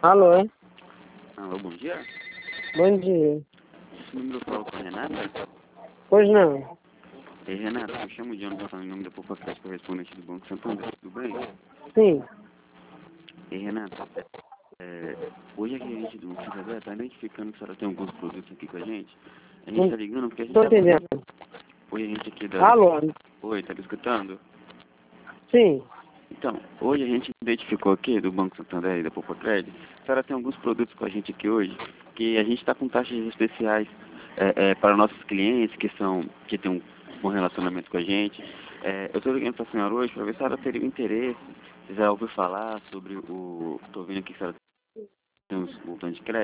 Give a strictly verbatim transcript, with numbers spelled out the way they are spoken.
Alô, é? Alô, bom dia. Bom dia. Esse número eu falo com a Renata? Pois não. Ei, Renata, eu chamo de ano passando em nome da Poupa Crédito correspondente do Banco Santander, tudo bem? Sim. Ei, Renata, é, hoje aqui a gente do Banco Santander está identificando que a senhora tem alguns produtos aqui com a gente. A gente Não está ligando porque a gente tô tá... entendendo. Hoje a gente aqui da... Alô? Oi, tá me escutando? Sim. Então, hoje a gente identificou aqui do Banco Santander e da Poupa Crédito, a senhora tem alguns produtos com a gente aqui hoje, que a gente está com taxas especiais é, é, para nossos clientes que são, que têm um bom relacionamento com a gente. É, eu estou ligando para a senhora hoje para ver se a senhora teria interesse, se já ouviu falar sobre o... Estou vendo aqui que a senhora tem uns montões de crédito.